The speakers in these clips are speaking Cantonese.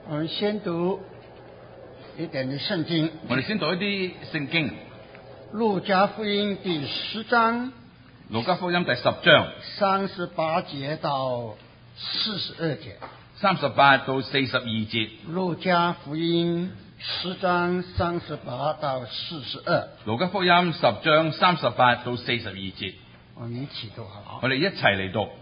我們先讀一點的聖經。 我哋先讀一啲聖經。 路加福音第10章。 路加福音第10章 38節到42節。 38到42節。 路加福音10章38到42。 路加福音10章38到42節。 我們一起讀好。 我哋一齊嚟讀。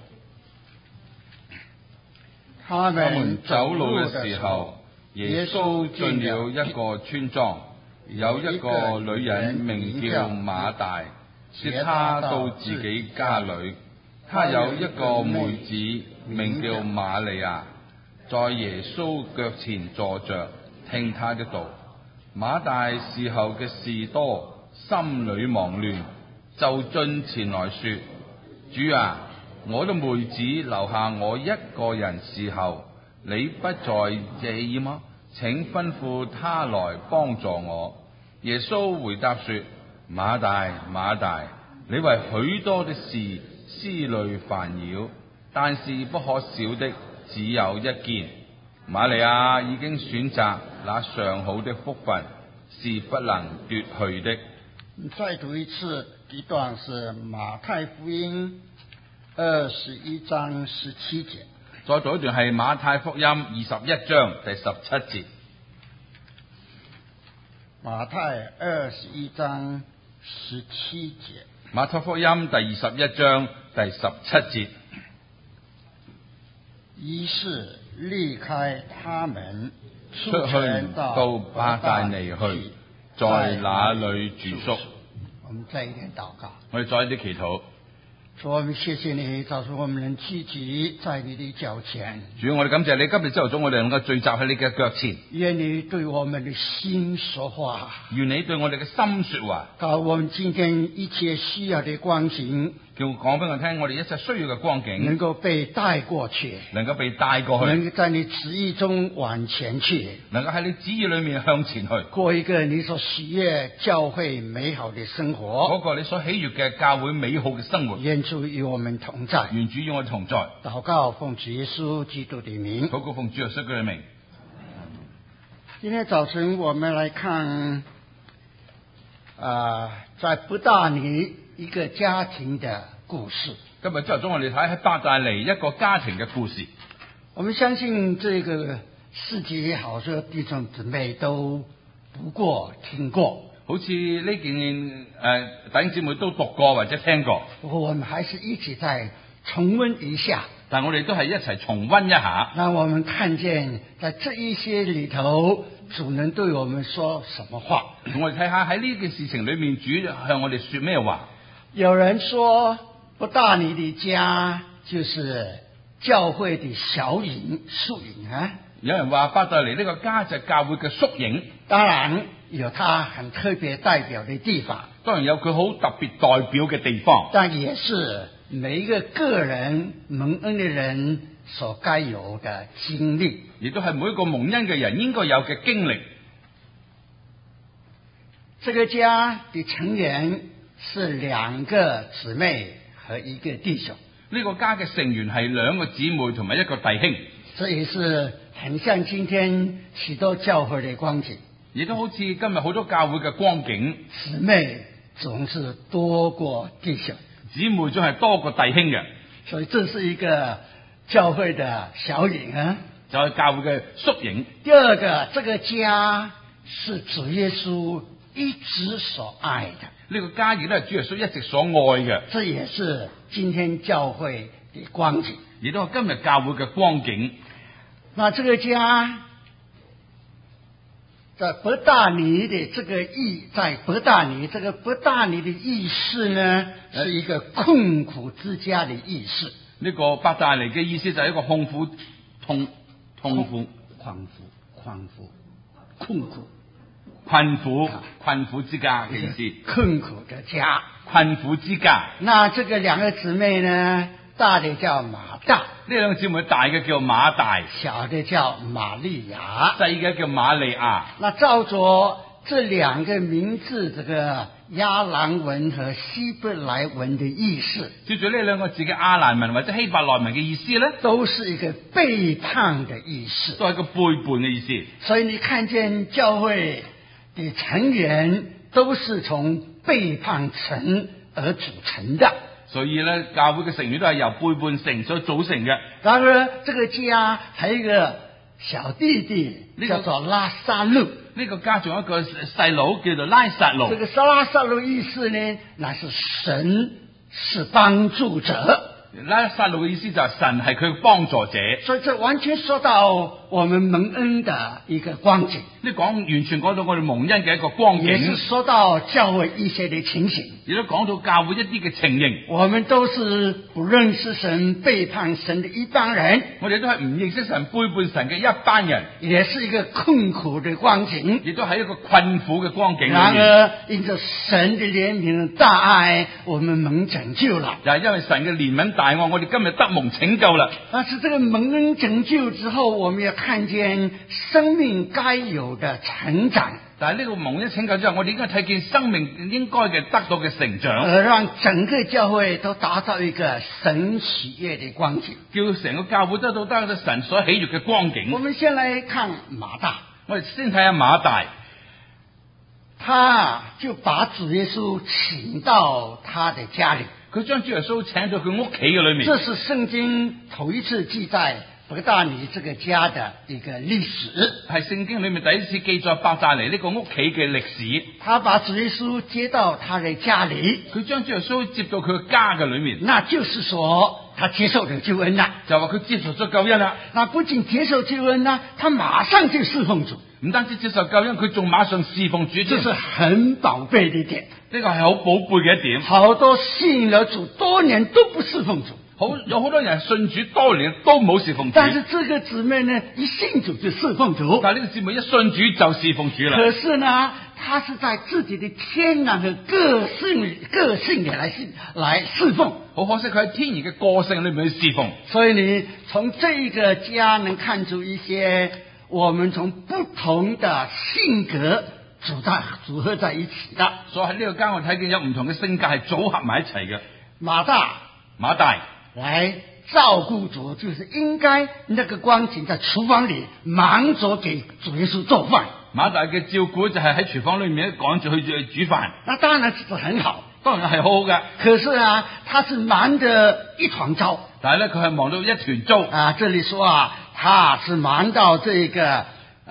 他們走路嘅時候，耶穌進了一個村莊，有一個女人名叫馬大，接他到自己家裏。他有一個妹子名叫瑪利亞，在耶穌腳前坐着聽他的道。馬大伺候嘅事多，心裏忙亂，就進前來說：主啊，我的妹子留下我一個人伺候，你不在這兒嗎？請吩咐他來幫助我。耶穌回答說：馬大，馬大，你為許多的事思慮煩擾，但是不可少的只有一件。瑪利亞已經選擇那上好的福分，是不能奪去的。 再讀一次一段，是馬太福音21章17節。 再讀一段係馬太福音21章第17節。 馬太21章17節。 馬太福音第21章第17節。 於是離開他們， 出去到伯大尼去，在那裏住宿。 我們再一點禱告。 我哋再一啲祈禱。 主，我們謝謝你，早晨我們能聚集在你的腳前。 主，我哋感謝你，今日朝頭早我哋能夠聚集喺你嘅腳前。 願你對我們的心說話。 願你對我哋嘅心說話。 告我們今天一切需要的光景， 叫講俾我聽，我哋一切需要嘅光景能夠被帶過去， 能夠被帶過去， 能夠在你旨意中往前去， 能夠喺你旨意裏面向前去， 過一個你所喜悅教會美好的生活。 嗰個你所喜悅嘅教會美好嘅生活。 願主與我們同在。 願主與我哋同在。 禱告奉主耶穌基督的名。 禱告奉主耶穌嘅名。 今天早晨我們來看在伯大尼一個家庭的故事。 今日朝頭早我哋睇喺伯大尼一個家庭嘅故事。 我們相信這個事蹟好多弟兄姊妹都讀過聽過， 好似呢件弟兄姊妹都讀過或者聽過。 不過我們還是一起再重溫一下。 但我哋都係一齊重溫一下， 讓我們看見在這一些裏頭，主能對我們說什麼話。 我哋睇下喺呢件事情裏面，主向我哋說咩話。 有人說伯大尼的家就是教會的小影縮影啊。 有人話伯大尼呢個家就係教會嘅縮影。 當然有它很特別代表的地方， 當然有佢好特別代表嘅地方， 但也是每一個個人蒙恩的人所該有的經歷， 亦都係每一個蒙恩嘅人應該有嘅經歷。 這個家的成員是2個姊妹和一個弟兄。 呢個家嘅成員係2個姊妹同埋一個弟兄。 這也是很像今天許多教會的光景， 亦都好似今日好多教會嘅光景。 姊妹總是多過弟兄， 姊妹總係多過弟兄嘅， 所以這是一個教會的小影啊， 就係教會嘅縮影。 第二個，這個家是主耶穌一直所愛的， 呢個家亦都係主耶穌一直所愛嘅， 這也是今天教會的光景， 亦都係今日教會嘅光景。 那這個家在伯大尼的這個意，在伯大尼這個伯大尼的意思呢，是一個困苦之家的意思。 呢個伯大尼嘅意思就係一個痛苦、困苦之家嘅意思。 困苦的家， 困苦之家。 那這個2個姊妹呢，大的叫馬大， 呢2個姊妹大嘅叫馬大， 小的叫瑪利亞， 細嘅叫瑪利亞。 那照着这两个名字这个亞蘭文和希伯來文的意思， 照住呢兩個字嘅亞蘭文或者希伯來文嘅意思咧， 都是一個背叛的意思， 都係個背叛嘅意思。 所以你看見教會的成員都是從背叛神而組成的。 所以咧，教會嘅成員都係由背叛神所組成嘅。 然而，這個家還有一個小弟弟，叫做拉撒路。 呢個家仲有一個細佬叫做拉撒路。 這個拉撒路意思呢，乃是神是幫助者。 拉撒路嘅意思就係神係佢嘅幫助者。 所以這完全說到我們蒙恩的一個光景。 完全講到我哋蒙恩嘅一個光景。 也是說到教會一些的情形。 亦都講到教會一啲嘅情形。 我們都是不認識神、背叛神的一幫人。 我哋都係唔認識神、背叛神嘅一班人。 也是一個困苦的光景。 亦都係一個困苦嘅光景。 然而，因着神的憐憫大愛，我們蒙拯救了。 又係因為神嘅憐憫大愛，我哋今日得蒙拯救啦。 但是這個蒙恩拯救之後，我們要看見生命該有的成長。 但係呢個蒙恩拯救之後，我哋應該睇見生命應該嘅得到嘅成長， 而讓整個教會都達到一個神喜悅的光景， 叫成個教會得到神所喜悅嘅光景。 我們先來看馬大， 我哋先睇下馬大， 他就把主耶穌請到他的家裏， 佢將主耶穌請到佢屋企嘅裏面。 這是聖經頭一次記載伯大尼這個家的一個歷史， 係聖經裏面第一次記載伯大尼呢個屋企嘅歷史。 他把主耶穌接到他的家裏， 佢將主耶穌接到佢嘅家嘅裏面， 那就是說他接受了救恩啦， 就話佢接受咗救恩啦。 那不僅接受救恩啦，他馬上就侍奉主， 唔單止接受救恩，佢仲馬上侍奉主。 這是很寶貝的一點， 呢個係好寶貝嘅一點。 好多信了主多年都不侍奉主。 有好多人信主多年都冇侍奉主， 但是這個姊妹呢，一信主就侍奉主。 但係呢個姊妹一信主就侍奉主啦。 可是呢，她是在自己的天然的個性來侍奉。 好可惜佢喺天然嘅個性裏面去侍奉。 所以你從這個家能看出一些我們從不同的性格組合在一起的。 所以喺呢個家我睇見有唔同嘅性格係組合埋一齊嘅。 馬大來照顧主，就是應該那個光景在廚房裏忙着給主耶穌做飯。 馬大嘅照顧就係喺廚房裏面趕住去煮飯。 那當然是很好， 當然係好好嘅。 可是啊，他是忙得一團糟。 但係咧，佢係忙到一團糟。 啊，這裏說啊，他是忙到這個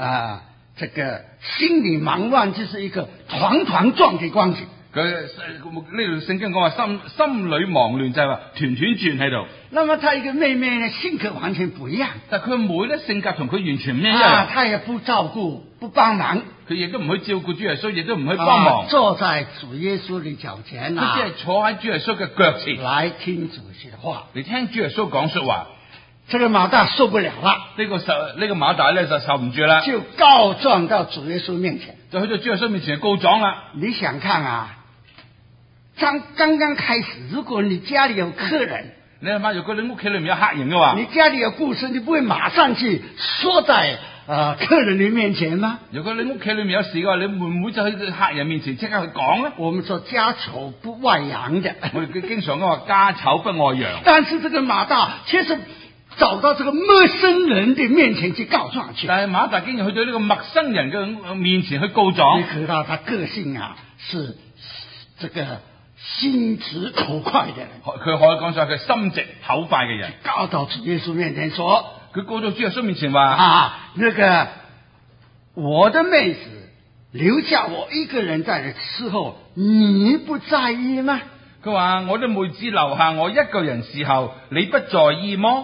心裏忙亂，就是一個團團轉嘅光景。 佢呢條聖經講話心裏忙亂，就係話團團轉喺度。 那麼他一個妹妹呢，性格完全不一樣。 但佢妹咧性格同佢完全唔一樣。 他也不照顧，不幫忙。 佢亦都唔去照顧主耶穌，亦都唔去幫忙。 坐在主耶穌的腳前啊， 佢只係坐喺主耶穌嘅腳前來聽主說話， 嚟聽主耶穌講說話。 這個馬大受不了啦， 呢個馬大咧就受唔住啦， 就告狀到主耶穌面前， 就去到主耶穌面前告狀啦。 你想看啊？剛剛開始，如果你家裏有客人， 你諗下，如果你屋企裏面有客人嘅話， 你家裏有故事，你不會馬上去說在客人的面前嗎？ 如果你屋企裏面有事嘅話，你會唔會就去客人面前即刻去講咧？ 我們說家醜不外揚的， 我哋經常講話家醜不外揚。 但是這個馬大卻是找到這個陌生人的面前去告狀去。 但係馬大竟然去到呢個陌生人嘅面前去告狀。 你知道他個性啊，是這個心直口快的人， 佢可以講上佢心直口快嘅人， 告到主耶穌面前說， 佢告到主耶穌面前話那個我的妹子留下我一個人在這伺候，你不在意嗎？ 佢話我的妹子留下我一個人伺候，你不在意麼？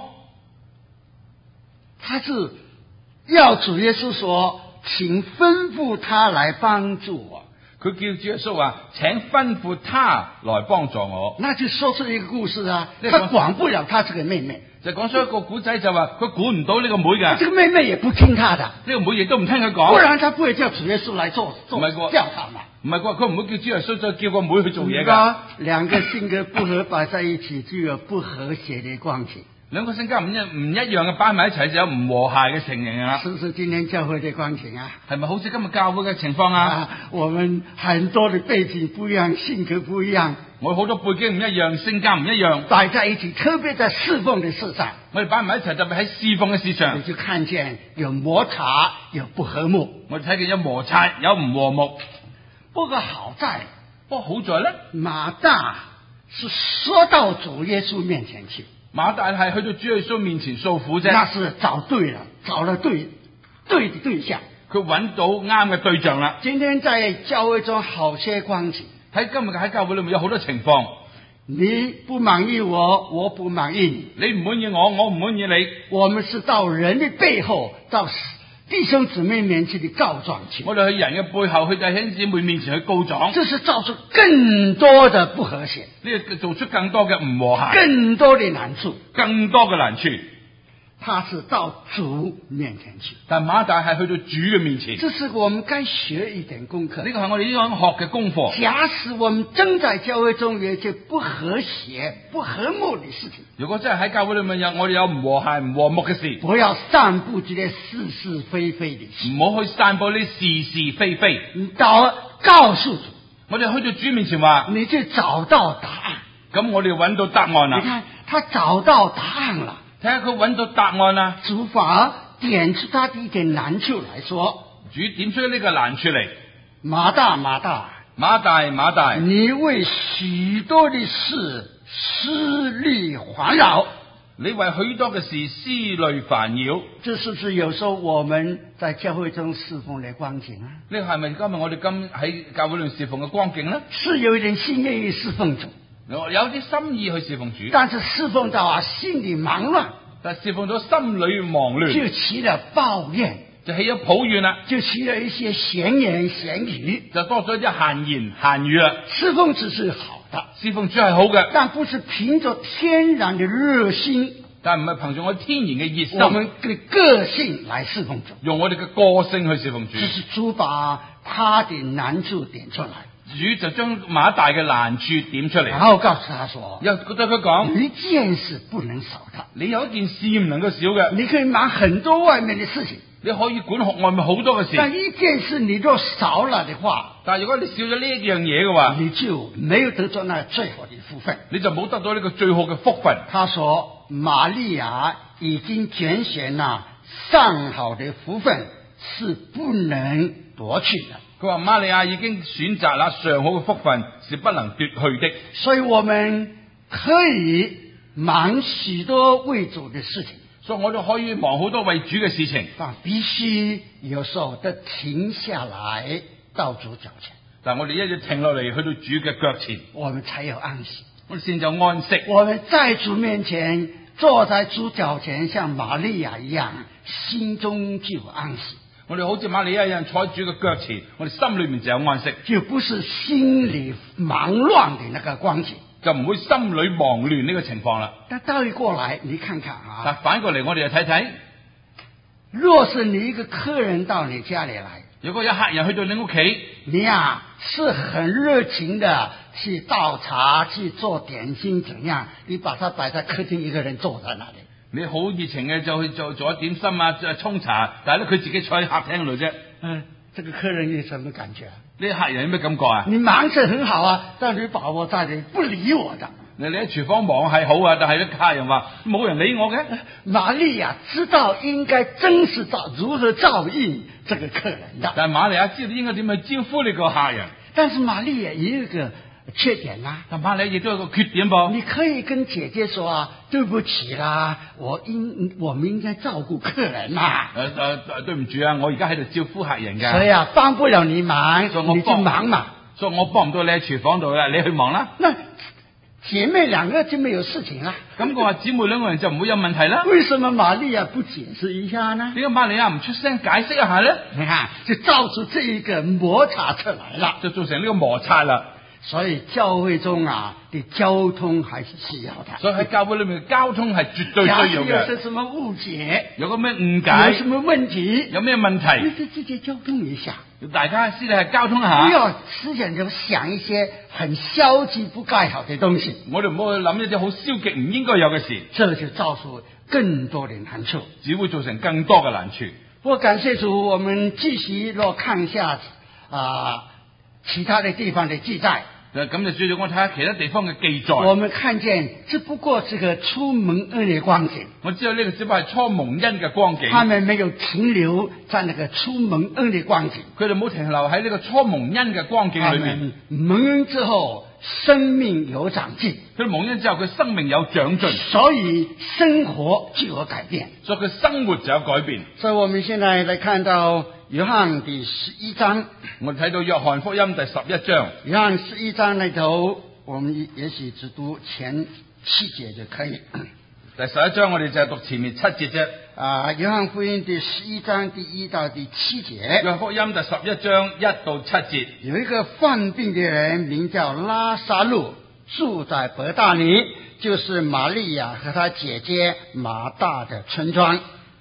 他是要主耶穌說，請吩咐他來幫助我。 佢叫主耶穌話，請吩咐他來幫助我。 那就說出一個故事啊，他管不了他這個妹妹， 就講出一個古仔，就話佢管唔到呢個妹嘅。 這個妹妹也不聽他的， 呢個妹亦都唔聽佢講。 不然他不會叫主耶穌來做調查嘛。 唔係佢唔會叫主耶穌再叫個妹去做嘢㗎。 兩個性格不合擺在一起，就有不和諧的光景。 兩個性格唔一樣嘅擺埋一齊就有唔和諧嘅情形啦。 是不是今天教會的光景啊？ 係咪好似今日教會嘅情況啊？ 我們很多的背景不一樣，性格不一樣， 我好多背景唔一樣，性格唔一樣， 擺在一起，特別在侍奉的事上， 我哋擺埋一齊，特別喺侍奉嘅事上， 你就看見有摩擦，有不和睦。 我哋睇見有摩擦，有唔和睦。 不過好在咧， 馬大是說到主耶穌面前去。 馬大係去到主耶穌面前訴苦啫， 那是找對了，找了對的對象， 佢揾到啱嘅對象啦。 今天在教會中好些光景， 喺今日喺教會裏面有好多情況， 你不滿意我，我不滿意你， 你唔滿意我，我唔滿意你。 我們是到人的背後，到弟兄姊妹面前的告狀去。 我哋去人嘅背後，去弟兄姊妹面前去告狀， 這是造出更多的不和諧， 呢個做出更多嘅唔和諧， 更多的難處， 更多嘅難處。 他是到主面前去， 但馬大係去到主嘅面前， 這是我們該學一點功課。 呢個係我哋應該學嘅功課。 假使我們正在教會中有一些不和諧、不和睦的事情， 如果真係喺教會裏面我哋有唔和諧、唔和睦嘅事， 不要散布這些是是非非的事， 唔好去散布呢是是非非。 你告訴主， 我哋去到主面前話， 你就找到答案。 咁我哋揾到答案啦。 你看他找到答案了， 睇下佢揾到答案啦。 主反而點出他的一點難處來說， 主點出呢個難處嚟。 馬大，你為許多的事思慮環繞， 你為許多嘅事思慮煩擾。 這是不是有時候我們在教會中侍奉的光景啊？ 呢個係咪今日我哋喺教會裏侍奉嘅光景呢？ 是有一點心願意侍奉主， 有啲心意去侍奉主， 但是侍奉到心裏忙亂， 但侍奉到心裏忙亂， 就起了抱怨， 就起咗抱怨啦， 就起了一些閒言閒語， 就多咗一啲閒言閒語啦。 侍奉只是好的， 侍奉主係好嘅， 但不是憑着天然的熱心， 但唔係憑住我天然嘅熱心， 我們的個性來侍奉主， 用我哋嘅個性去侍奉主。 這是主把他的難處點出來， 主就將馬大嘅難處點出嚟， 然後告訴他說， 又對佢講， 一件事不能少的， 你有一件事唔能夠少嘅， 你可以忙很多外面的事情， 你可以管學外面好多嘅事， 但一件事你若少了的話， 但係如果你少咗呢一樣嘢嘅話， 你就沒有得到那最好的福分， 你就冇得到呢個最好嘅福分。 他說瑪利亞已經揀選了上好的福分，是不能奪去的。 佢話瑪利亞已經選擇啦上好嘅福分，是不能奪去的。 所以我們可以忙許多為主的事情， 所以我哋可以忙好多為主嘅事情， 但必須有時候得停下來到主腳前。 但我哋一要停落嚟去到主嘅腳前， 我們才有安息， 我哋先就安息。 我們在主面前坐在主腳前，像瑪利亞一樣，心中就有安息。 我哋好似瑪利亞一樣坐喺主嘅腳前，我哋心裏面就有安息， 就不是心裏忙亂的那個光景， 就唔會心裏忙亂呢個情況啦。 但倒一過來，你看看啊， 但反過嚟我哋就睇睇， 若是你一個客人到你家裏來， 如果有客人去到你屋企， 你啊是很熱情的去倒茶、去做點心，怎樣？你把他擺在客廳，一個人坐在那裏。 你好熱情嘅就去做點心啊，沖茶，但係咧佢自己坐喺客廳度啫。 這個客人有什麼感覺？ 呢客人有咩感覺啊？ 你忙是很好啊，但你把我在這裏不理我的。 你喺廚房忙係好啊，但係啲客人話冇人理我嘅。 瑪利亞知道應該真是如何照應這個客人的， 但係瑪利亞知道應該點去招呼呢個客人。 但是瑪利亞也有一個缺點啦， 但瑪利亞亦都有個缺點噃。 你可以跟姐姐說啊，對不起啦，我們應該照顧客人嘛。 對唔住啊，我而家喺度招呼客人㗎。 所以啊，幫不了你忙，你去忙嘛。 所以我幫唔到你喺廚房度啦，你去忙啦。 那姐妹兩個就沒有事情啦。 咁我話姊妹兩個人就唔會有問題啦。 為什麼瑪利亞不解釋一下呢？ 點解瑪利亞唔出聲解釋一下呢？ 你看，就造出這一個摩擦出來了， 就造成呢個摩擦啦。 所以教會中的交通還是需要的。 所以喺教會裏面嘅交通係絕對需要嘅。 假如有什麼誤解， 有個咩誤解， 有什麼問題， 有咩問題， 你就直接交通一下。 大家私底下交通下， 不要思想就想一些很消極不該好的東西。 我哋唔好去諗一啲好消極唔應該有嘅事， 這就造成更多的難處， 只會造成更多嘅難處。 不過感謝主，我們繼續若看一下其他的地方的記載。 咁就需要我睇下其他地方嘅記載。 我們看見只不過是個初蒙恩的光景。 我知道呢個只不過係初蒙恩嘅光景。 他們沒有停留在那個初蒙恩的光景。 佢哋冇停留喺呢個初蒙恩嘅光景裏面。 蒙恩之後，生命有長進。 佢蒙恩之後，佢生命有長進， 所以生活就有改變。 所以佢生活就有改變。 所以我們現在來看到約翰第11章， 我哋睇到約翰福音第11章。 約翰11章那頭，我們也許只讀前7節就可以。 第11章我哋就係讀前面7節啫。 約翰福音第11章第1到第7節。 約翰福音第11章1到7節。 有一個患病的人名叫拉撒路，住在伯大尼，就是瑪利亞和她姐姐馬大的村莊。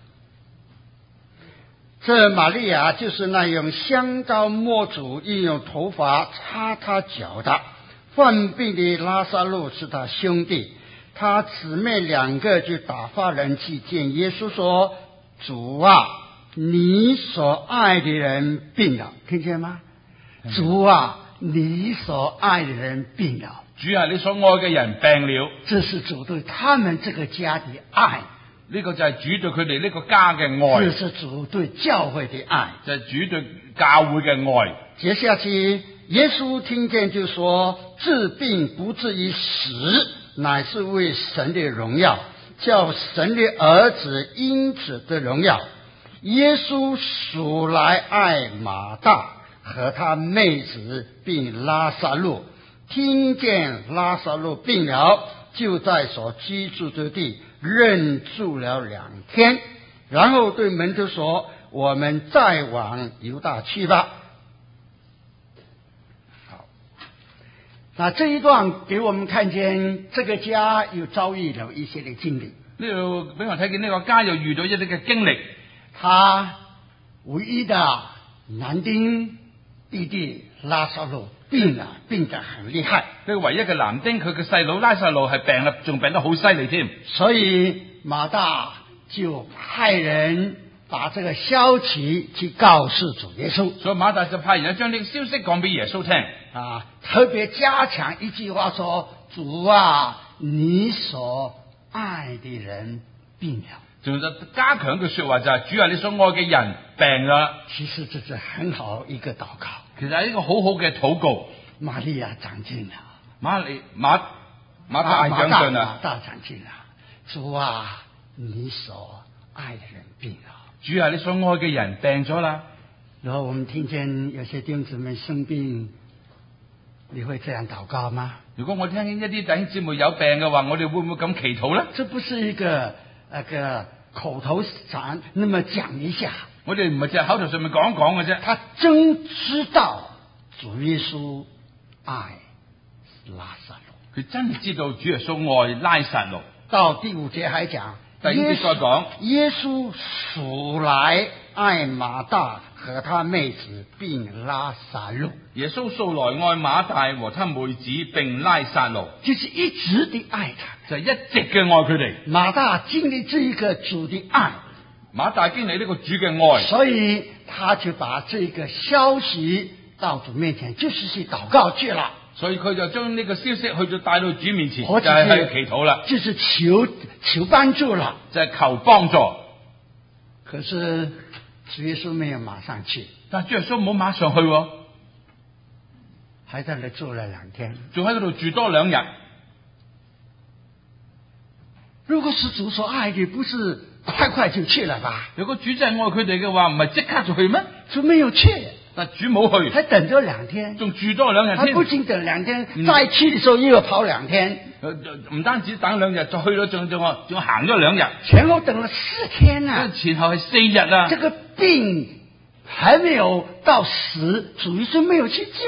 這瑪利亞就是那用香膏抹主，又用頭髮擦他腳的。患病的拉撒路是他兄弟，他姊妹2個就打發人去見耶穌說：主啊，你所愛的人病了。聽見嗎？主啊，你所愛的人病了。 主啊，你所愛嘅人病了。 這是主對他們這個家的愛。 呢個就係主對佢哋呢個家嘅愛。 這是主對教會的愛。 就係主對教會嘅愛。 接下去耶穌聽見就說：治病不至於死，乃是為神的榮耀，叫神的兒子因此得榮耀。耶穌素來愛馬大和他妹子並拉撒路，聽見拉撒路病了，就在所居住的地仍住了2天，然後對門徒說：我們再往猶大去吧。好，那這一段給我們看見這個家又遭遇了一些的經歷。 呢度俾我睇見呢個家又遇到一啲嘅經歷。 他唯一的男丁弟弟拉撒路病了，病得很厲害。 呢個唯一嘅男丁，佢嘅細佬拉撒路係病啦，仲病得好犀利添。 所以馬大就派人把這個消息去告訴主耶穌。 所以馬大就派人將呢個消息講俾耶穌聽。 特別加強一句話說：主啊，你所愛的人病了。 仲就加強句說話就係：主啊，你所愛嘅人病啦。 其實這是很好一個禱告。 其實係一個好好嘅禱告。 瑪利亞長進了， 馬大長進啦， 馬大長進了。主啊，你所愛的人病了。 主啊，你所愛嘅人病咗啦。 然後我們聽見有些弟兄姊妹生病，你會這樣禱告嗎？ 如果我聽見一啲弟兄姊妹有病嘅話，我哋會唔會咁祈禱咧？ 這不是一個口頭禪，那麼講一下。 我哋唔係淨係口頭上面講一講嘅啫。 他真知道主耶穌愛拉撒路， 佢真係知道主耶穌愛拉撒路。 到第5節還講， 第5節再講， 耶穌素來愛馬大和他妹子並拉撒路。 耶穌素來愛馬大和他妹子並拉撒路， 就是一直的愛他， 就係一直嘅愛佢哋。 馬大經歷這一個主的愛， 馬大經歷呢個主嘅愛， 所以他就把這個消息到主面前，就是去禱告去了。 所以佢就將呢個消息去到帶到主面前， 就係喺度祈禱啦， 就是求幫助了， 就係求幫助。 可是主耶穌沒有馬上去， 但係主耶穌冇馬上去， 還在那住了2天， 仲喺嗰度住多2日。 如果是主所愛的，不是快快就去了吧？ 如果主真係愛佢哋嘅話，唔係即刻就去咩？ 主沒有去， 但主冇去， 還等咗2天， 仲住多2日添。 他不僅等2天，再去的時候又要跑2天。 唔單止等2日，就去咗仲行咗2日， 前後等了4天啊！ 前後係4日啊！ 這個病還沒有到死，主耶穌沒有去救他。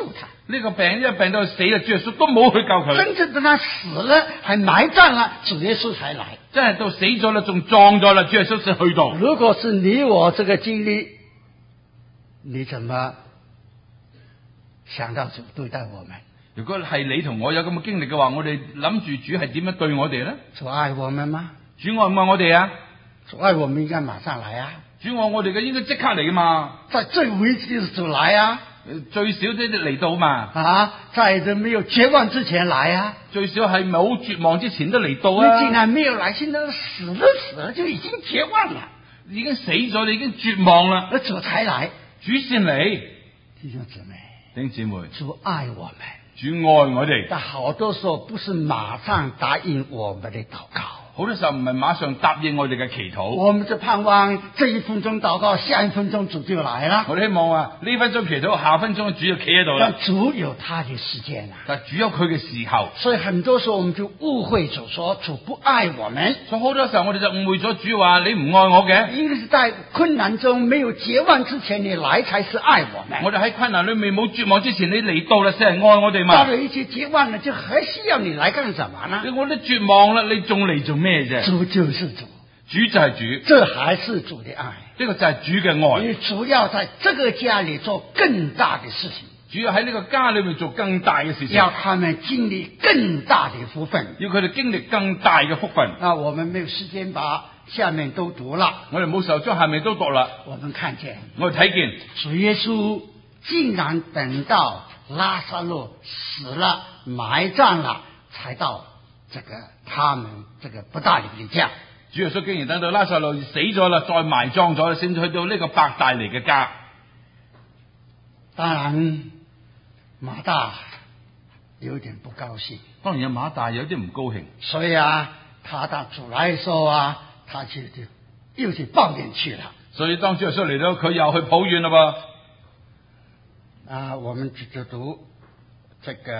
呢個病一病到死啦，主耶穌都冇去救佢。 真正等他死了，還埋葬了，主耶穌才來。 真係到死咗啦，仲葬咗啦，主耶穌先去到。 如果是你我這個經歷，你怎麼想到主對待我們？ 如果係你同我有咁嘅經歷嘅話，我哋諗住主係點樣對我哋咧？ 主愛我們嗎？ 主愛唔愛我哋啊？ 主愛我們應該馬上來啊！ 主愛我哋嘅應該即刻嚟噶嘛？ 在最危急的時候來啊！ 最少都嚟到嘛？ 啊，在這沒有絕望之前來啊！ 最少係冇絕望之前都嚟到啊！ 你竟然沒有來，現在死了就已經絕望了， 已經死咗，你已經絕望啦， 而主才來， 主先嚟。 弟兄姊妹， 弟兄姊妹， 主愛我們， 主愛我哋， 但好多時候不是馬上答應我們的禱告。 好多時候唔係馬上答應我哋嘅祈禱， 我們就盼望這一分鐘禱告，下一分鐘主就來了。 我哋希望啊，呢分鐘祈禱，下分鐘主就企喺度啦。 但主有他的時間啊， 但主有佢嘅時候， 所以很多時候我們就誤會主，說主不愛我們。 所以好多時候我哋就誤會咗主話你唔愛我嘅， 因為是在困難中沒有絕望之前你來才是愛我們。 我哋喺困難裏面冇絕望之前你嚟到啦，先係愛我哋嘛。 到了一些絕望了，就還需要你來幹什麼呢？ 我都絕望啦，你仲嚟做咩啫？ 主就是主， 主就係主， 這還是主的愛。 呢個就係主嘅愛。 你主要在這個家裏做更大的事情， 主要喺呢個家裏面做更大嘅事情， 要他們經歷更大的福分， 要佢哋經歷更大嘅福分。 啊，我們沒有時間把下面都讀了， 我哋冇時候將下面都讀啦。 我們看見我哋睇見主耶穌竟然等到拉撒路死了埋葬了，才到這個他們這個伯大尼的家。 主耶穌竟然等到拉撒路死咗啦，再埋葬咗，先至去到呢個伯大尼嘅家。 當然馬大有點不高興， 當然有馬大有啲唔高興， 所以啊，他當主來的時候啊，他就又去抱怨去了。 所以當主耶穌嚟到，佢又去抱怨啦噃。 啊，我們就讀這個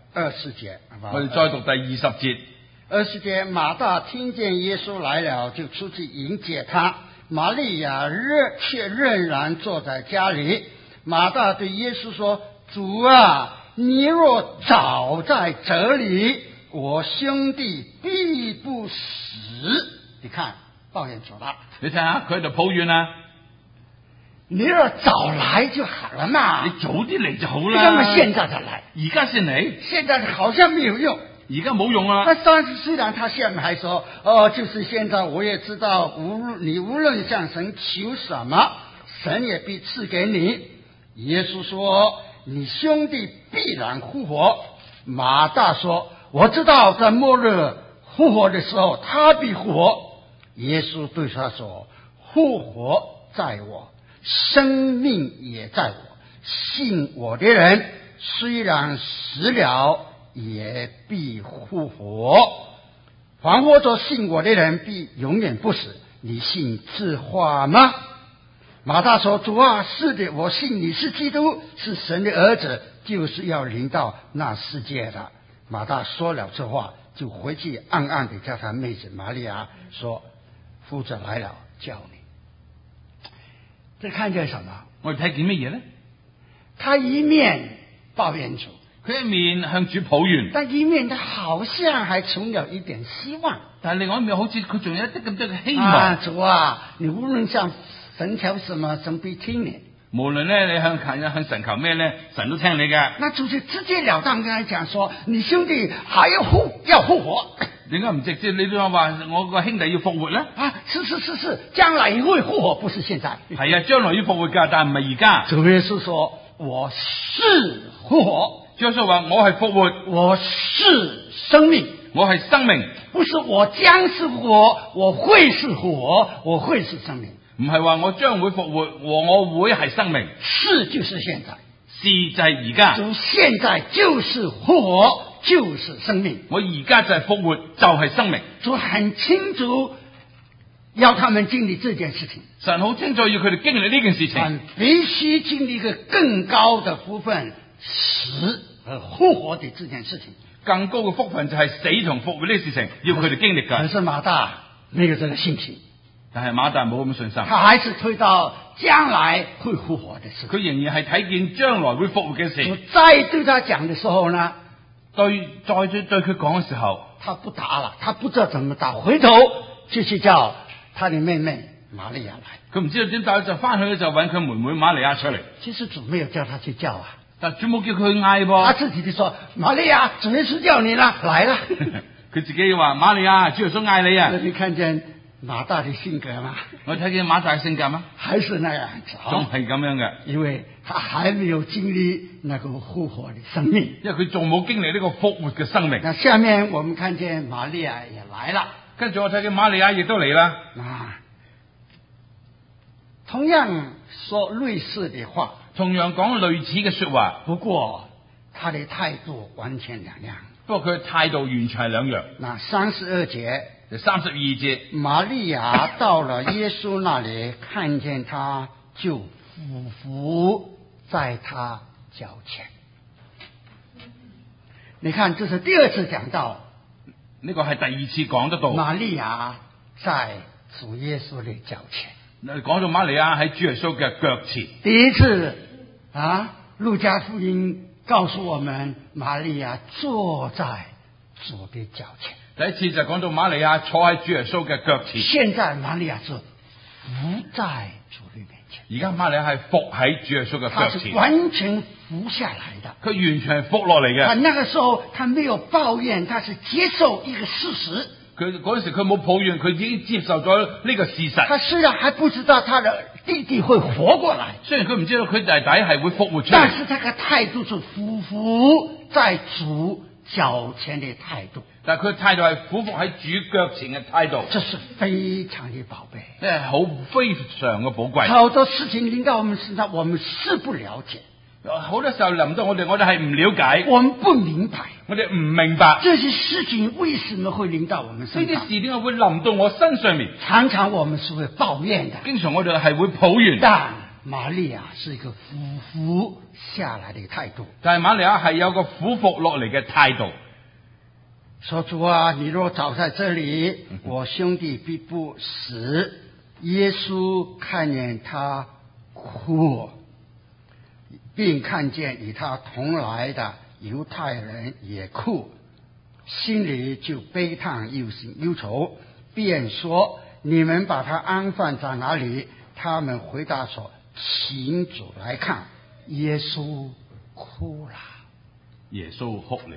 20節， 我哋再讀第20節。 20節，馬大聽見耶穌來了，就出去迎接他。瑪利亞卻仍然坐在家裏。馬大對耶穌說：主啊，你若早在這裏，我兄弟必不死。你看，抱怨主了。 你睇下佢喺度抱怨啊！ 你若早來就好了嘛， 你早啲嚟就好啦。 你幹嘛現在才來？ 而家先嚟， 現在好像沒有用。 而家冇用啦。 那當時雖然他下面還說，就是現在我也知道，你無論向神求什麼，神也必賜給你。耶穌說：你兄弟必然復活。馬大說：我知道在末日復活的時候，他必復活。耶穌對他說：復活在我，生命也在我。信我的人，雖然死了，也必復活。凡活着信我的人，必永遠不死。你信這話嗎？馬大說：主啊，是的，我信你是基督，是神的兒子，就是要臨到那世界的。馬大說了這話，就回去暗暗地叫他妹子瑪利亞說：夫子來了，叫你。這看見什麼？ 我哋睇見乜嘢呢？ 他一面抱怨主， 佢一面向主抱怨， 但一面他好像還存有一點希望。 但係另外一面好似佢仲有一啲咁多嘅希望。 啊，主啊，你無論向神求什麼，神必聽你。 無論咧你向神求咩咧，神都聽你嘅。 那主就直截了當跟他講說：你兄弟還要復活。 點解唔直接你都話我個兄弟要復活咧？ 啊，是，將來會復活，不是現在。 係啊，將來要復活噶，但係唔係而家。 主耶穌說：我是復活。 主耶穌話：我係復活，我是生命， 我係生命。 不是我將是復活，我會是復活，我會是生命。 唔係話我將會復活，我會係生命。 是就是現在， 是就係而家。 主現在就是復活，就是生命。 我而家就係復活，就係生命。 主很清楚要他們經歷這件事情。 神好清楚要佢哋經歷呢件事情。 但必須經歷一個更高的福分，死和復活的這件事情。 更高嘅福分就係死同復活呢件事情，要佢哋經歷㗎。 可是馬大沒有這個信心。 但係馬大冇咁信心， 他還是推到將來會復活的事。 佢仍然係睇見將來會復活嘅事。 主再對他講的時候呢， 再對佢講嘅時候， 他不答了，他不知道怎麼答，回頭就去叫他的妹妹瑪利亞來。 佢唔知道點答，就翻去就揾佢妹妹瑪利亞出嚟。 其實主沒有叫他去叫啊， 但主冇叫佢嗌噃， 他自己就說：瑪利亞，主耶穌叫你啦，來啦。 佢自己話：瑪利亞，主耶穌嗌你啊！ 你看見馬大的性格嗎？ 我睇見馬大嘅性格嗎？ 還是那樣子， 仲係咁樣嘅， 因為他還沒有經歷那個復活的生命， 因為佢仲冇經歷呢個復活嘅生命。 那下面我們看見瑪利亞也來了， 跟住我睇見瑪利亞亦都嚟啦。 同樣說類似的話， 同樣講類似嘅說話， 不過他的態度完全兩樣。 不過佢嘅態度完全係兩樣。 那32節， 第32節， 瑪利亞到了耶穌那裡，看見他就俯伏在他腳前。你看，這是第二次講到， 呢個係第二次講得到瑪利亞在主耶穌的腳前。 講到瑪利亞喺主耶穌嘅腳前。 第一次路加福音告訴我們，瑪利亞坐在主的腳前。 第一次就講到瑪利亞坐喺主耶穌嘅腳前。 現在瑪利亞是伏在主的面前。 而家瑪利亞係伏喺主耶穌嘅腳前， 他是完全伏下來的。 佢完全係伏落嚟嘅。 他那個時候，他沒有抱怨，他是接受一個事實。 佢嗰陣時佢冇抱怨，佢已經接受咗呢個事實。 他雖然還不知道他的弟弟會活過來， 雖然佢唔知道佢弟弟係會復活出嚟， 但是他嘅態度是俯伏在主腳前的態度。 但係佢態度係俯伏喺主腳前嘅態度， 這是非常的寶貝， 即係好非常嘅寶貴。 好多事情臨到我們身上，我們是不了解。 好多時候臨到我哋係唔了解， 我們不明白， 我哋唔明白這些事情為什麼會臨到我們身上。 呢啲事點解會臨到我身上面？ 常常我們是會抱怨的， 經常我哋係會抱怨。 但瑪利亞是一個俯伏下來的態度。 但係瑪利亞係有個俯伏落嚟嘅態度。 說主啊，你若早在這裡，我兄弟必不死。耶穌看見他哭，並看見與他同來的猶太人也哭，心裡就悲嘆憂愁，便說：你們把他安放在哪裡？他們回答說：請主來看。耶穌哭了。 耶穌哭了。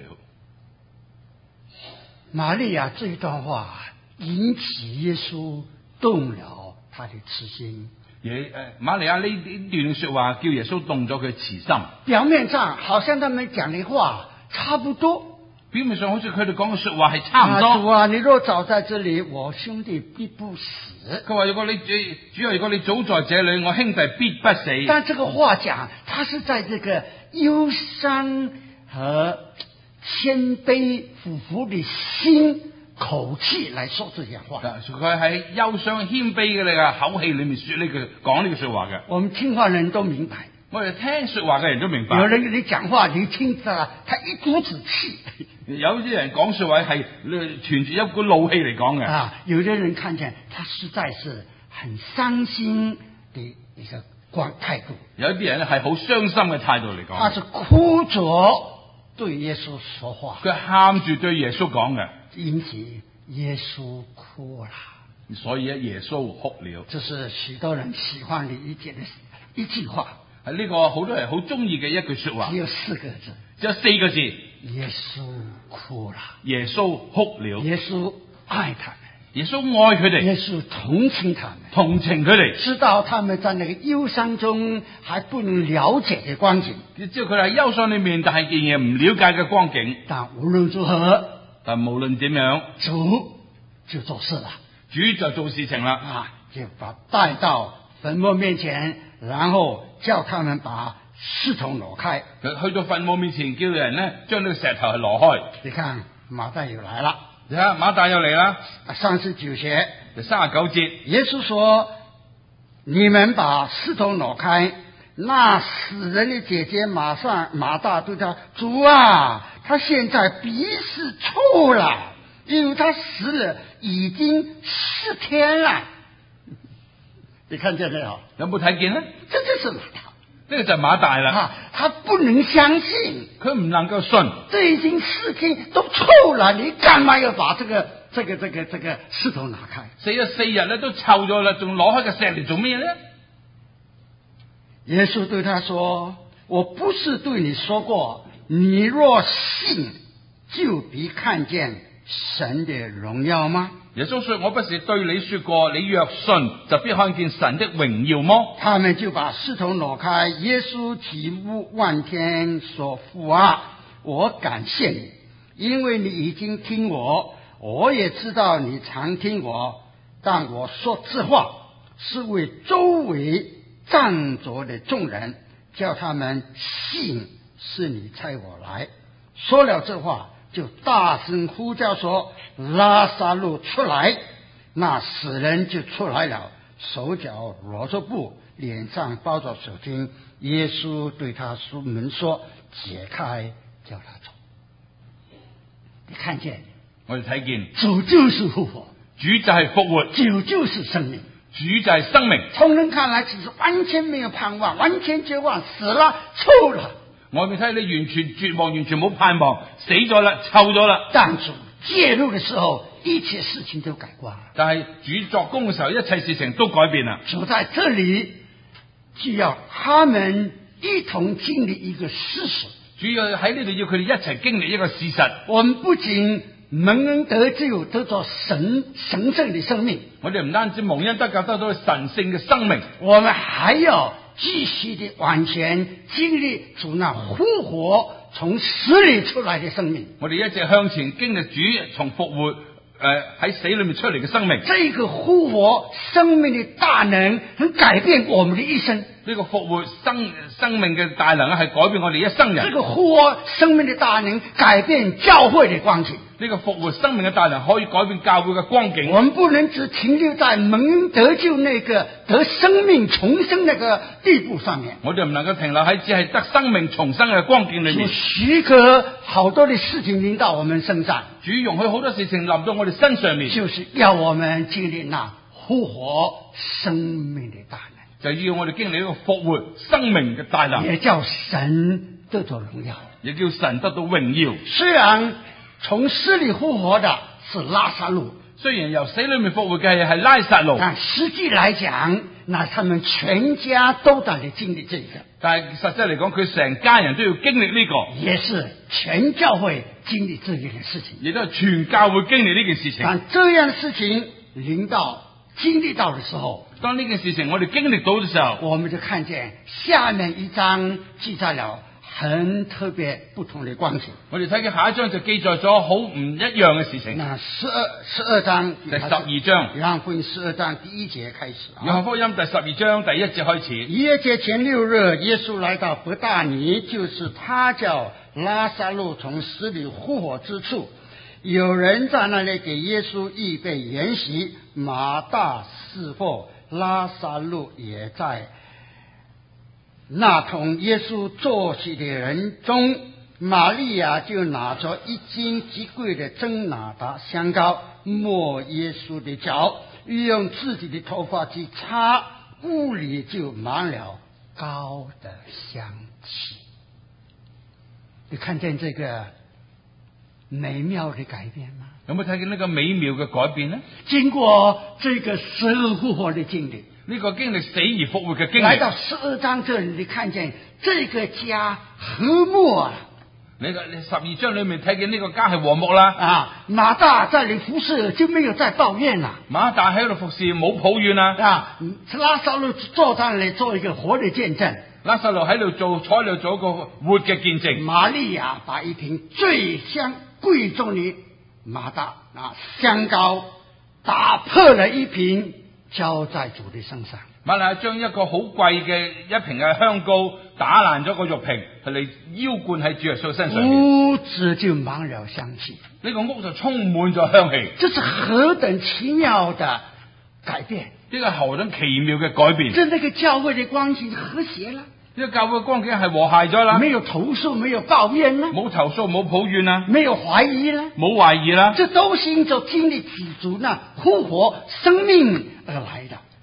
瑪利亞這一段話引起耶穌動了他的慈心。 瑪利亞呢段說話叫耶穌動咗佢慈心。 表面上好像他們講的話差不多， 表面上好似佢哋講嘅說話係差唔多。 主啊，你若早在這裡，我兄弟必不死。 佢話如果你主啊，如果你早在這裡，我兄弟必不死。 但這個話講，他是在這個憂傷和謙卑俯伏的心口氣來說這些話。 佢喺憂傷謙卑嘅你嘅口氣裏面說呢句講呢句說話嘅。 我們聽話人都明白， 我哋聽說話嘅人都明白。 有人你講話，你聽他一股子氣。 有啲人講說話係存住一股怒氣嚟講嘅。 有啲人看見他實在是很傷心的一個態度。 有啲人係好傷心嘅態度嚟講。 他是哭着對耶穌說話， 佢喊住對耶穌講嘅， 因此耶穌哭了。 所以耶穌哭了。 這是許多人喜歡理解的一句話。 係呢個好多人好中意嘅一句說話。 只有4個字。 只有4個字。 耶穌哭了。 耶穌哭了。 耶穌愛他們。 耶穌愛佢哋。 耶穌同情他們。 同情佢哋。 知道他們在那個憂傷中還不能了解嘅光景。 知道佢哋喺憂傷裏面，但係仍然唔了解嘅光景。 但無論如何， 但無論點樣， 主就做事啦。 主就做事情啦。 就把帶到墳墓面前，然後叫他們把石頭挪開。 去到墳墓面前，叫人呢將呢個石頭係挪開。 你看馬大又來了， 你睇馬大又嚟啦。 39節， 第39節， 耶穌說：你們把石頭挪開。那死人的姐姐馬大對他：主啊，他現在鼻子臭了，因為他死了已經4天了。 你看見沒有？ 有冇睇見呢？ 這就是馬大。 呢個就係馬大啦。 他不能相信， 佢唔能夠信。 這已經4天都臭了，你幹嘛要把這個石頭拿開？ 死咗4日咧，都臭咗啦，仲攞開個石嚟做咩呢？ 耶穌對他說：我不是對你說過，你若信，就必看見神的榮耀嗎？ 耶穌說：我不是對你說過，你若信，就必看見神的榮耀麼？ 他們就把石頭挪開。耶穌舉目望天說：父啊，我感謝你，因為你已經聽我，我也知道你常聽我，但我說這話是為周圍站着的眾人，叫他們信是你差我來。說了這話，就大聲呼叫說：拉撒路出來！那死人就出來了，手腳裹着布，臉上包着手巾。耶穌對他們說：解開，叫他走。你看見？ 我哋睇見主就是復活， 主就係復活， 主就是生命， 主就係生命。 從人看來只是完全沒有盼望，完全絕望，死了，臭了。 外面睇你完全絕望，完全冇盼望，死咗啦，臭咗啦。 但主介入的時候，一切事情都改觀了。 但係主作工嘅時候，一切事情都改變啦。 主在這裏就要他們一同經歷一個事實。 主要喺呢度要佢哋一齊經歷一個事實。 我們不僅蒙恩得救，得到神聖的生命， 我哋唔單止蒙恩得救，得到神聖嘅生命， 我們還要繼續的往前經歷主那復活從死裏出來的生命。 我哋一直向前經歷主從復活喺死裏面出嚟嘅生命。 這個復活生命的大能能改變我們的一生。 呢個復活生命嘅大能係改變我哋一生人。 這個復活生命的大能改變教會的光景。 呢個復活生命嘅大能可以改變教會嘅光景。 我們不能只停留在蒙恩得救那個得生命重生那個地步上面。 我哋唔能夠停留喺只係得生命重生嘅光景裏面。 主許可好多的事情臨到我們身上， 主容許好多事情臨到我哋身上面， 就是要我們經歷那復活生命的大能。 就要我哋經歷一個復活生命嘅大能， 也叫神得到榮耀， 也叫神得到榮耀。 雖然從死裏復活的是拉撒路， 雖然由死裏面復活嘅係拉撒路， 但實際來講，那他們全家都在經歷這個。 但係實際嚟講，佢成家人都要經歷呢個， 也是全教會經歷這件事情， 亦都係全教會經歷呢件事情。 但這樣事情臨到經歷到的時候， 當呢件事情我哋經歷到嘅時候， 我們就看見下面一章記載了很特別不同的光景。 我哋睇見下一章就記載咗好唔一樣嘅事情。 那十二章第12章， 約翰福音12章第1節開始。 約翰福音第12章第1節開始。 逾越節前6日，耶穌來到伯大尼，就是他叫拉撒路從死裏復活之處。有人在那裏給耶穌預備筵席，馬大侍奉，拉撒路也在。那同耶穌坐席的人中，瑪利亞就拿着1斤極貴的真哪噠香膏，抹耶穌的腳，用自己的頭髮去擦，屋裏就滿了膏的香氣。你看見這個美妙的改變嗎？ 有冇睇見呢個美妙嘅改變呢？ 經過這個死而復活的經歷， 呢個經歷死而復活嘅經歷， 來到12章這裏，你看見這個家和睦啊！ 你12章裏面睇見呢個家係和睦啦。 啊，馬大在裏服侍就沒有再抱怨啦。 馬大喺度服侍冇抱怨啦。 啊，拉撒路坐在那裏做一個活的見證。 拉撒路喺度坐喺度做一個活嘅見證。 瑪利亞把一瓶最貴重的馬大香膏打破了一瓶，澆在主的身上。 瑪利亞將一個好貴嘅一瓶嘅香膏打爛咗個玉瓶，係嚟澆灌喺主耶穌身上面。 屋子就滿了香氣， 呢個屋就充滿咗香氣。 這是何等奇妙的改變！ 呢個何等奇妙嘅改變！ 這個教會的光景和諧了。 呢個教會嘅光景係和諧咗啦， 沒有投訴，沒有抱怨啦， 冇投訴，冇抱怨啦， 沒有懷疑啦， 冇懷疑啦， 這都是因着經歷主那復活生命而來的。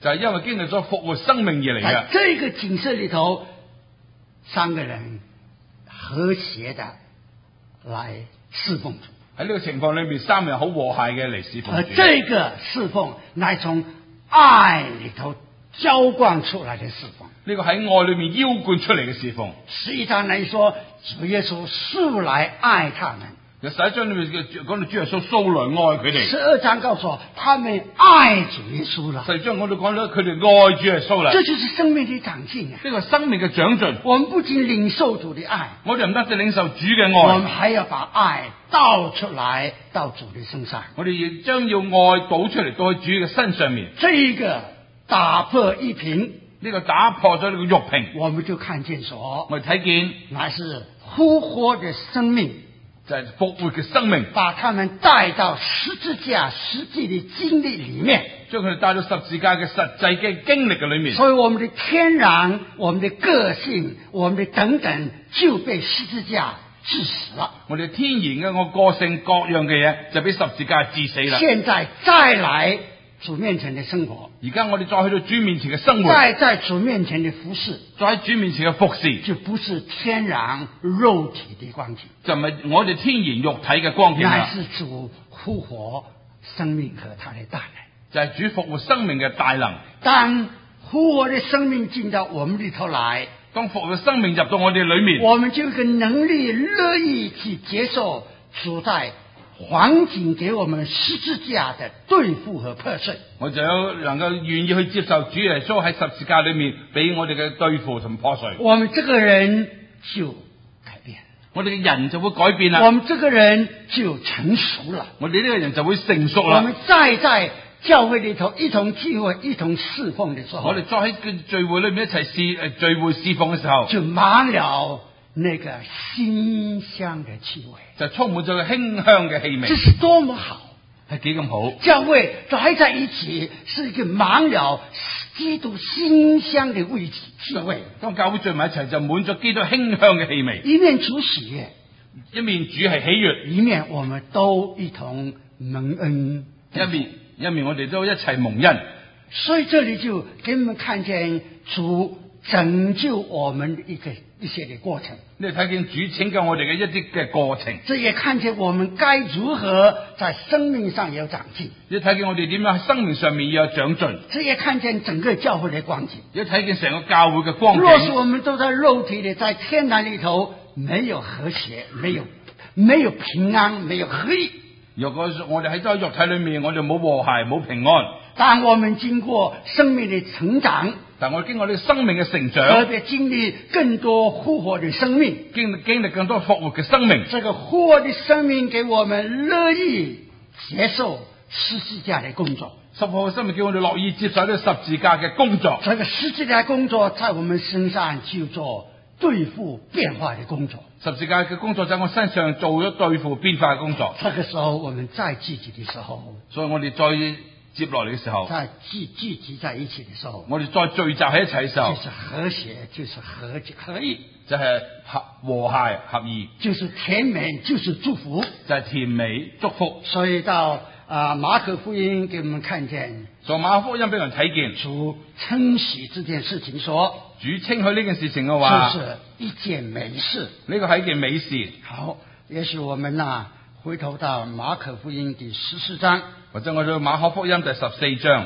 就係因為經歷咗復活生命而嚟嘅。 在這個景色裏頭，三個人和諧的來侍奉主。 喺呢個情況裏面，三人好和諧嘅嚟侍奉主。 而這個侍奉乃從愛裏頭澆灌出來的侍奉。 呢個喺愛裏面澆灌出嚟嘅侍奉。 11章來說，主耶穌素來愛他們。 11章裏面講到主耶穌素來愛佢哋。 12章告訴我，他們愛主耶穌了。 12章我哋講到佢哋愛主耶穌啦。 這就是生命的長進啊！ 呢個生命嘅長進。 我們不僅領受主的愛， 我哋唔單止領受主嘅愛， 我們還要把愛倒出來到主的身上。 我哋亦將要愛倒出嚟到喺主嘅身上面。 這個打破一平， 呢個打破咗呢個玉瓶， 我們就看見說， 我哋睇見乃是復活的生命， 就係復活嘅生命， 把他們帶到十字架實際的經歷裏面， 將佢哋帶到十字架嘅實際嘅經歷嘅裏面。 所以我們的天然、我們的個性、我們的等等就被十字架致死了。 我哋天然嘅我個性各樣嘅嘢就俾十字架致死啦。 現在再來主面前的生活， 而家我哋再去到主面前嘅生活， 再在主面前的服侍， 再喺主面前嘅服侍， 就不是天然肉體的光景， 就唔係我哋天然肉體嘅光景乃啦， 是主復活生命和他的大能。 就係主復活生命嘅大能。 當復活的生命進到我們裏頭來， 當復活生命入到我哋裏面， 我們就有個能力樂意去接受主在環境給我們十字架的對付和破碎。 我就有能夠願意去接受主耶穌喺十字架裏面俾我哋嘅對付同破碎。 我們這個人就改變， 我哋嘅人就會改變啦。 我們這個人就成熟了， 我哋呢個人就會成熟我啦。 們再在教會裏頭一同聚會、一同侍奉的時候， 我哋再喺個聚會裏面一齊聚會侍奉嘅時候， 就滿了那個馨香的氣味， 就充滿咗個馨香嘅氣味。 這是多麼好！ 係幾咁好？ 教會待在一起是一個滿了基督馨香的味氣味。 當教會聚埋一齊，就滿咗基督馨香嘅氣味。 一面主喜悅， 一面主係喜悅， 一面我們都一同蒙恩。 一面我哋都一齊蒙恩。 所以這裏就給我們看見主拯救我們的一些的過程。 你睇見主拯救我哋嘅一啲嘅過程， 這也看見我們該如何在生命上有長進。 你睇見我哋點樣喺生命上面要有長進。 這也看見整個教會的光景。 你睇見成個教會嘅光景。 若是我們都在肉體裏，在天然裏頭，沒有和諧，沒有平安，沒有合一。 如果我哋喺咗肉體裏面，我哋冇和諧，冇平安。 當我們經過生命的成長， 但我哋經過呢個生命嘅成長， 特別經歷更多復活的生命， 經歷更多復活嘅生命。 這個復活的生命給我們樂意接受十字架的工作。 復活嘅生命叫我哋樂意接受呢個十字架嘅工作。 這個十字架工作在我們身上就做對付變化的工作。 十字架嘅工作在我身上做咗對付變化嘅工作。 這個時候我們再聚集的時候， 所以我哋再接落嚟嘅時候， 再聚集在一起的時候， 我哋再聚集喺一齊嘅時候， 就是和諧，就是合一， 就係和諧合意， 就是甜美，就是祝福， 就係甜美祝福。 所以到馬可福音給我們看見， 從馬可福音俾人睇見主稱許這件事情說， 主稱許呢件事情嘅話， 這是一件美事。 呢個係一件美事。 好，也許我們回頭到馬可福音第14章， 或者我到馬可福音第14章，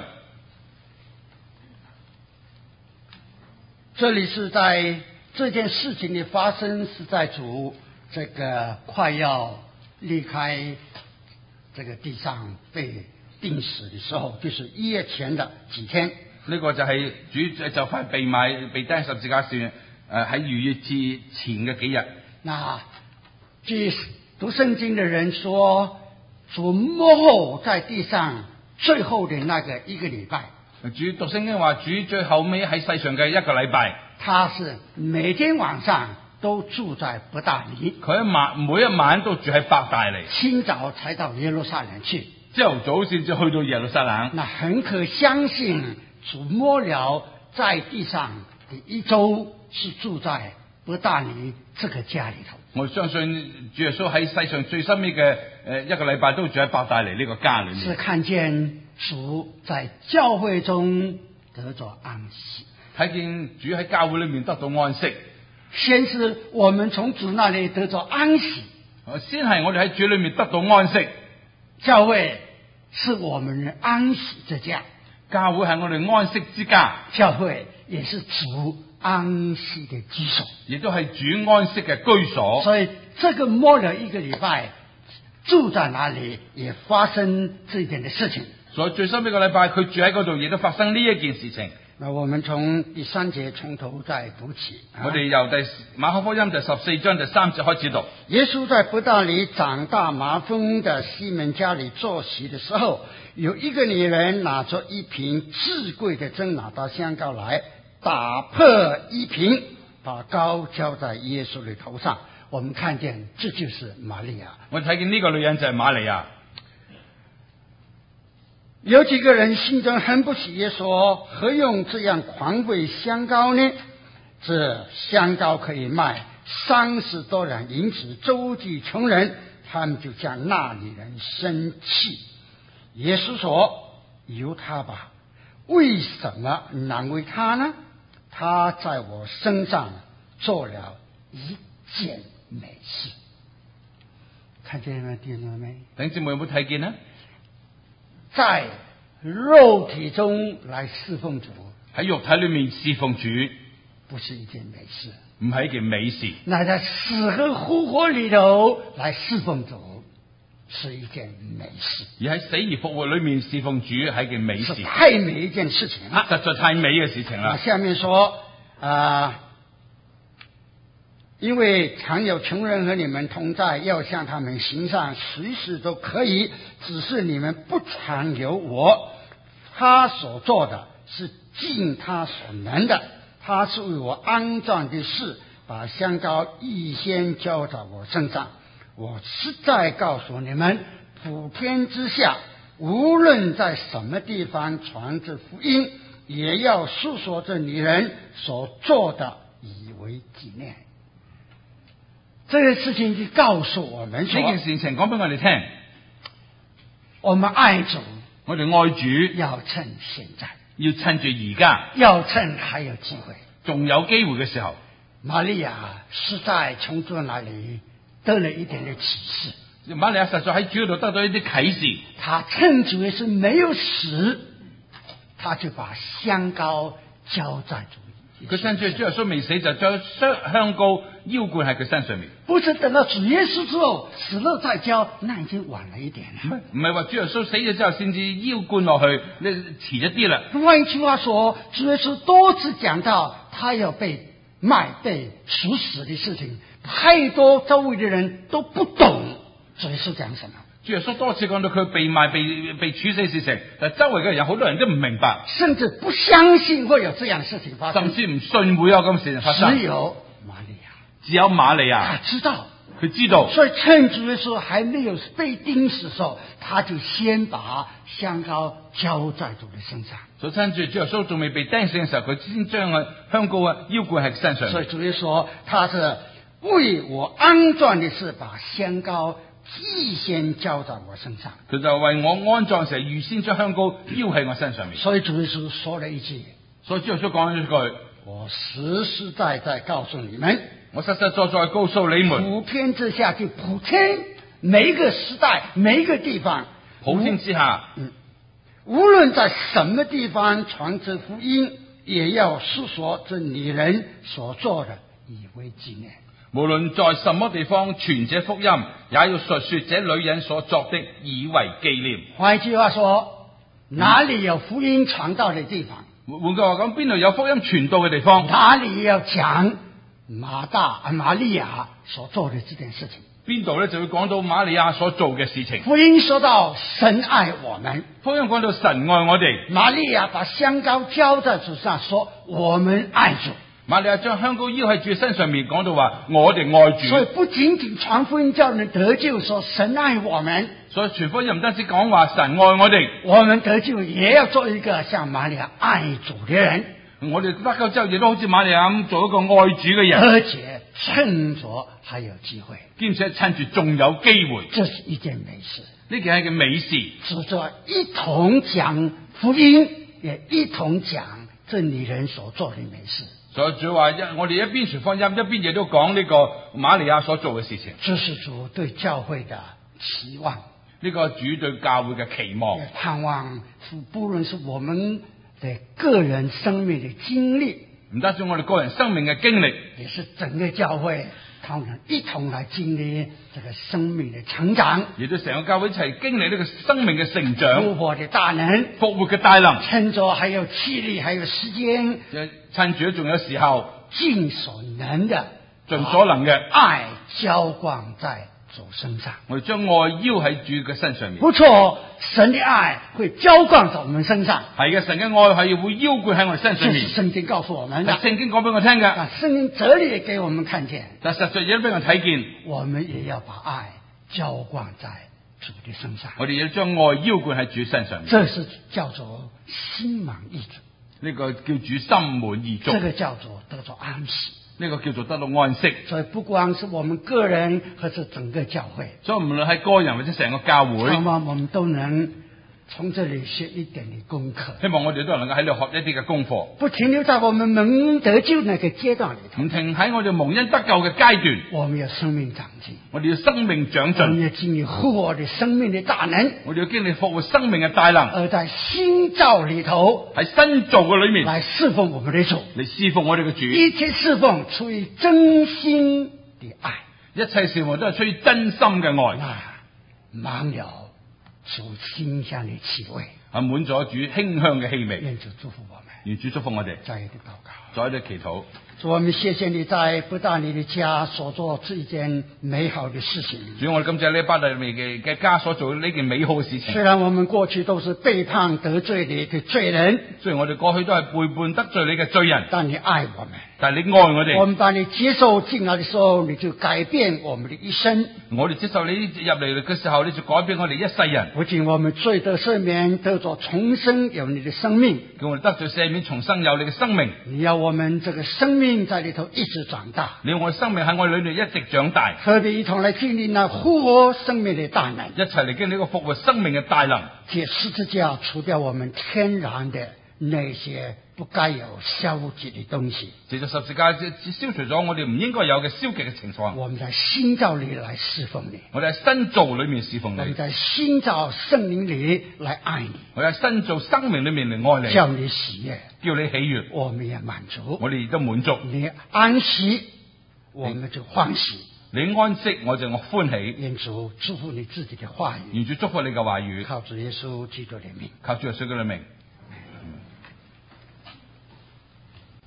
這裏是在這件事情的發生是在主這個快要離開這個地上被釘死的時候，就是1月前的幾天。 呢個就係主就快被釘十字架上，喺逾越節前嘅幾日。 那據讀聖經的人說，主末後在地上最後的那個一個禮拜， 主讀聖經話，主最後尾喺世上嘅一個禮拜， 他是每天晚上都住在伯大尼， 佢每一晚都住喺伯大尼， 清早才到耶路撒冷去， 朝頭早先至去到耶路撒冷。 那很可相信主末了在地上的一周是住在伯大尼這個家裏頭。 我相信主耶穌喺世上最深尾嘅一個禮拜都住喺伯大尼呢個家裏面。 是看見主在教會中得着安息。 睇見主喺教會裏面得到安息， 先是我們從主那裏得着安息， 先係我哋喺主裏面得到安息。 教會是我們安息之家， 教會係我哋安息之家， 教會也是主安息的居所， 亦都係主安息嘅居所。 所以這個末了一個禮拜住在哪裏也發生這一點的事情。 所以最新一個禮拜佢住喺嗰度，亦都發生呢一件事情。 那我們從第3節從頭再讀起。 我哋由馬可福音第14章第3節開始讀。 耶穌在伯大尼長大麻風的西門家裏坐席的時候，有一個女人拿着一瓶至貴的真哪噠香膏來，打破一瓶，把膏澆在耶穌的頭上。我們看見這就是瑪利亞。 我睇見呢個女人就係瑪利亞。 有幾個人心中很不喜悅，說何用這樣狂貴香膏呢？這香膏可以賣30多兩銀子周濟窮人。他們就向那女人生氣。耶穌說：由他吧，為什麼難為他呢？他在我身上做了一件美事。看見沒？弟兄們， 弟兄姊妹有冇睇見呢？ 在肉體中來侍奉主， 喺肉體裏面侍奉主， 不是一件美事， 唔係一件美事。 那在死和復活裏頭來侍奉主，是一件美事。 而喺死而復活裏面侍奉主係一件美事， 太美一件事情啦， 實在太美嘅事情啦。 下面說因為常有窮人和你們同在，要向他們行善，隨時都可以，只是你們不常有我。他所做的是盡他所能的，他是為我安葬的事，把香膏預先澆在我身上。我實在告訴你們，普天之下，無論在什麼地方傳這福音，也要述說這女人所做的，以為紀念。這個事情就告訴我們說， 呢件事情講俾我哋聽， 我們愛主， 我哋愛主要趁現在， 要趁住而家， 要趁還有機會， 仲有機會嘅時候。 瑪利亞實在從主那裏得了一點的啟示， 瑪利亞實在喺主嗰度得到一啲啟示。 他趁主耶穌沒有死，他就把香膏澆在主。 佢趁住主耶穌未死，就將香膏澆灌喺佢身上面。 不是等到主耶穌之後死了再澆，那已經晚了一點了。 唔係話主耶穌死咗之後先至澆灌落去，你遲咗啲啦。 換一句話說，主耶穌多次講到他要被賣、被處死的事情，太多周圍的人都不懂主耶穌講什麼。 主耶穌多次講到佢被賣、被處死嘅事情，但周圍嘅人有好多人都唔明白， 甚至不相信會有這樣的事情發生， 甚至唔信會有咁嘅事情發生。 只有瑪利亞， 只有瑪利亞， 他知道， 佢知道。 所以趁主耶穌還沒有被釘死的時候，他就先把香膏澆在主的身上。 所以趁住主耶穌仲未被釘死嘅時候，佢先將個香膏澆灌喺身上。 所以主耶穌說，他是為我安葬的事，把香膏預先澆在我身上。 佢就為我安葬時，預先將香膏澆喺我身上面。 所以主耶穌說了一句， 所以主耶穌講咗一句： 我實實在在告訴你們， 我實實在在告訴你們， 普天之下就普天，每一個時代每一個地方， 普天之下， 無論在什麼地方傳這福音，也要述說這女人所做的，以為紀念。 無論在什麼地方傳這福音，也要述說這女人所作的，以為紀念。 換一句話說，哪裏有福音傳到的地方， 換句話講，邊度有福音傳到嘅地方， 哪裏要講瑪利亞所做的這件事情。 邊度咧就會講到瑪利亞所做嘅事情。 福音說到神愛我們， 福音講到神愛我哋。 瑪利亞把香膏澆在主上，說我們愛主。 瑪利亞將香膏澆喺主身上面，講到話我哋愛主。 所以不僅僅傳福音叫人得救，說神愛我們。 所以傳福音唔單止講話神愛我哋， 我們得救也要做一個像瑪利亞愛主的人。 我哋得救之後亦都好似瑪利亞咁做一個愛主嘅人， 而且趁着還有機會， 兼且趁住仲有機會， 這是一件美事。 呢件係件美事。 指着一同講福音，也一同講这女人所做的美事。 所以主話我哋一邊傳福音，一邊亦都講呢個瑪利亞所做嘅事情。 這是主對教會的期望， 呢個主對教會嘅期望， 盼望不論是我們的個人生命的經歷， 唔單止我哋個人生命嘅經歷， 也是整個教會他們一同來經歷這個生命的成長， 亦都成個教會一齊經歷呢個生命嘅成長， 復活的大能， 復活嘅大能， 趁着還有氣力，還有時間， 趁住仲有時候， 盡所能的， 盡所能嘅愛澆灌在主身上。 我哋將愛腰喺主嘅身上面。 不錯，神的愛會澆灌在我們身上。 係嘅，神嘅愛係會澆灌喺我哋身上面。 這是聖經告訴我們的。 係聖經講俾我聽㗎。 聖經哲理也給我們看見。 但實際亦都俾我睇見。 我們也要把愛澆灌在主的身上。 我哋要將愛澆灌喺主身上面。 這是叫做心滿意足。 呢個叫主心滿意足。 這個叫做得到安息。 呢個叫做得到安息。 所以不光是我們個人，或是整個教會。 所以無論係個人或者成個教會， 希望我們都能從這裏學一點的功課。 希望我哋都能夠喺度學一啲嘅功課， 不停留在我們蒙得救那個階段裏頭， 唔停喺我哋蒙恩得救嘅階段。 我們要生命長進， 我哋要生命長進， 我們要經歷復活的生命的大能， 我哋要經歷復活生命嘅大能， 而在新造裏頭， 喺新造嘅裏面來侍奉我們的主， 嚟侍奉我哋嘅主。 一切侍奉出於真心的愛， 一切侍奉都係出於真心嘅愛， 滿了主馨香的氣味， 係滿咗主馨香嘅氣味。 願主祝福我們， 願主祝福我哋。 再一個禱告， 再一個祈禱。 主，我們謝謝你在不但你的家所做這一件美好的事情。 主，我哋感謝呢巴大利嘅家所做呢件美好嘅事情。 雖然我們過去都是背叛得罪你的罪人， 雖然我哋過去都係背叛得罪你嘅罪人， 但你愛我們， 但係你愛我哋。 我們把你接受進來的時候，你就改變我們的一生。 我哋接受你入嚟嘅時候，你就改變我哋一世人。 不僅我們罪得赦免，得着重生，有你的生命， 叫我哋得罪赦免，重生有你嘅生命。 你要我們這個生命在裏頭一直長大， 你要我哋生命喺我哋裏面一直長大， 何必一同來經歷那復活生命的大能， 一齊嚟經歷呢個復活生命嘅大能。 借十字架除掉我們天然的那些不該有消極的東西， 藉着十字架消除咗我哋唔應該有嘅消極嘅情況。 我們在新造裏來侍奉你， 我哋喺新造裏面侍奉你， 我們在新造聖靈裏來愛你， 我哋喺新造生命裏面嚟愛你， 叫你喜悅， 叫你喜悅， 我們也滿足， 我哋亦都滿足。 你安息，我們就歡喜。 你安息，我就歡喜。 願主祝福你自己的話語， 願主祝福你嘅話語， 靠主耶穌基督的名， 靠主耶穌嘅名。